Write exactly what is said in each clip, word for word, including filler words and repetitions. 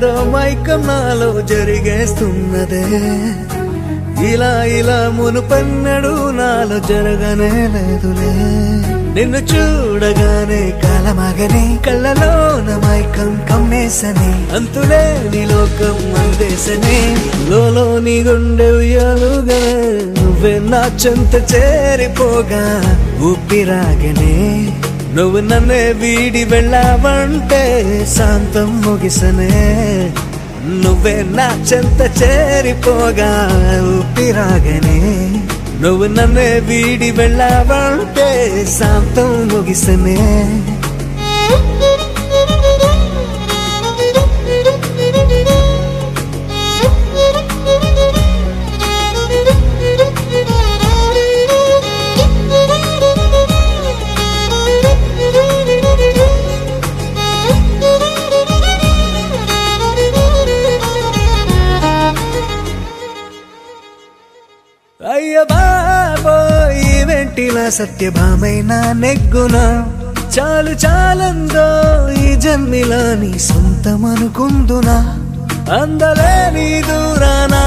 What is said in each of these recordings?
ఏదో మైకం నాలో జరిగేస్తున్నదే ఇలా ఇలా మునుపన్నడు నాలో జరగనే లేదులే నిన్ను చూడగానే కాలమగని కళ్ళలోన మైకం కమ్మేసని అంతులేని లోకం అందేసని లోలో నీ గుండె ఉయ్యాలుగా నువ్వే నా చెంత చేరిపోగా ఊపిరాగనే నువ్వు నన్నే వీడి వెళ్ళావంటే శాంతం ముగిసనే నువ్వే నా చెంత చేరిపోగా ఊపిరాగనే నువ్వు నన్నే వీడి వెళ్ళావంటే శాంతం ముగిసనే అయ్య బాబోయ్ వెంటిలా సత్యభామైనా నెగ్గునా చాలు చాలందో ఈ జన్మిలా నీ సొంతమనుకుందునా అందలేని దూరానా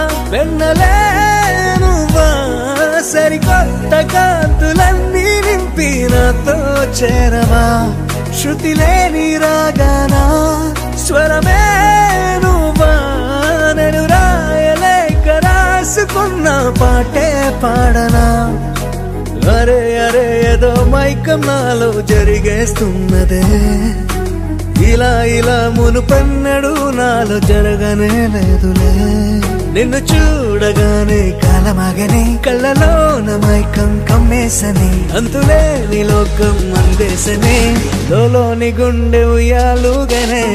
వెన్నలేనువా సరికొత్త కాంతులన్నీ నింపి నాతో చేరవా శృతి లేని రాగానా స్వరమే నువ్వా నేను రాయలేక రాసుకున్న పాటే పాడనా అరే అరే ఏదో మైకం నాలో జరిగేస్తున్నదే ఇలా ఇలా మునుపన్నడు నాలో జరగనే లేదులే నిన్ను చూడగానే కాలమగని కళ్ళలోన మైకం కమ్మేసని అంతులేని లోకం అందేసని లోలోని గుండె ఉయ్యాలుగానే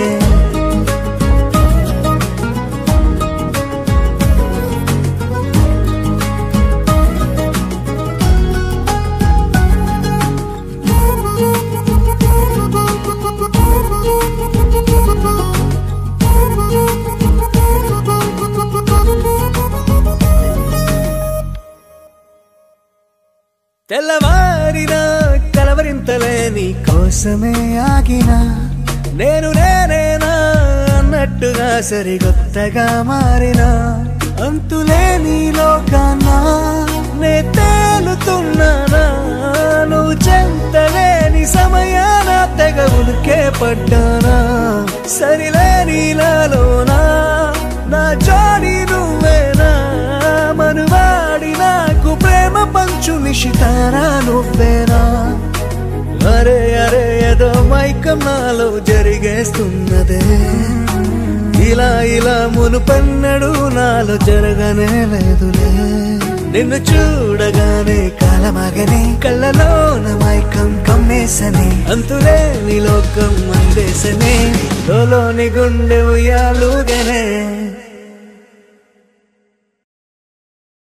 తెల్లవారిన కలవరింతలే నీ కోసమే ఆగినా నేను నేనేనా అన్నట్టుగా సరిగొత్తగా మారినా అంతులేని లోకానా నే తేలుతున్నానా నువ్వు చెంతలేని సమయాన తెగ ఉలికే పడ్డానా సరిలేని లాలోనా నా జోడి నువ్వేనా మనువాడి నాకు ప్రేమ పంచు నిశితారా నువ్వేనా అరే అరే ఏదో మైకం నాలో జరిగేస్తున్నదే ఇలా ఇలా మునుపన్నడు నాలో జరగనే లేదులే నిన్ను చూడగానే కాలమగని కళ్ళలోన మైకం కమ్మేసని అంతులేని లోకం అందేసని లోలోని గుండె ఉయ్యాలుగానే